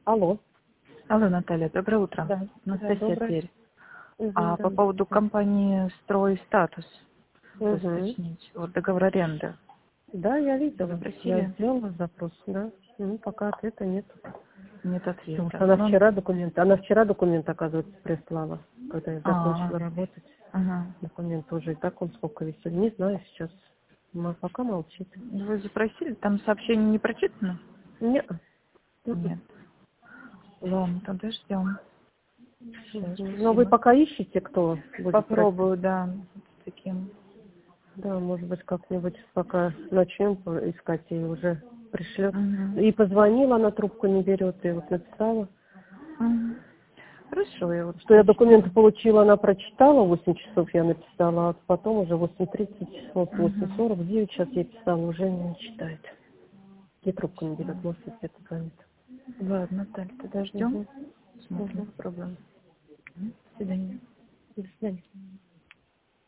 Алло. Алло, Наталья, доброе утро. Да. Анастасия Доброе. Тверь. Угу, По да. поводу компании «Строй статус», Угу. уточнить, вот договор аренды. Да, я Вы видела. Я просили? сделала запрос, да. Ну, пока ответа нет. Нет Потому ответа. что она вчера документ, оказывается, прислала, когда я закончила работать. Ага. Документ уже и так он сколько висел. Не знаю сейчас. Пока молчит. Вы запросили? Там сообщение не прочитано? Нет. Нет. Ладно, тогда ждем. Сейчас, Но вы спасибо. пока ищете, кто будет просить? Попробую, да, с таким. Да, может быть, как-нибудь пока начнем искать и уже пришлет. Угу. И позвонила, она трубку не берет, и вот написала. Угу. Хорошо, я вот Что я уточню. документы получила, она прочитала, 8 часов я написала, а потом уже 8:30, вот Угу. 8:49 сейчас я писала, уже не читает. И трубку не берет, может, если это звонит. Ладно, Наталья, тогда ждем. Угу. Смотрим, Угу. попробуем. До свидания. До свидания.